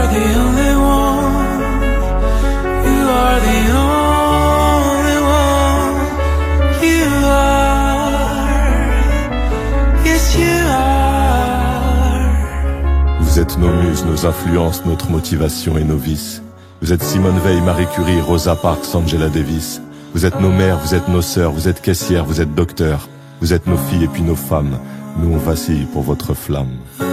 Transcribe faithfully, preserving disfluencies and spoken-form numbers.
the only one. You are the only one. You are. Yes, you are. Vous êtes nos muses, nos influences, notre motivation et nos vices. Vous êtes Simone Veil, Marie Curie, Rosa Parks, Angela Davis. Vous êtes nos mères, vous êtes nos sœurs, vous êtes caissières, vous êtes docteurs. Vous êtes nos filles et puis nos femmes. Nous on vacille pour votre flamme.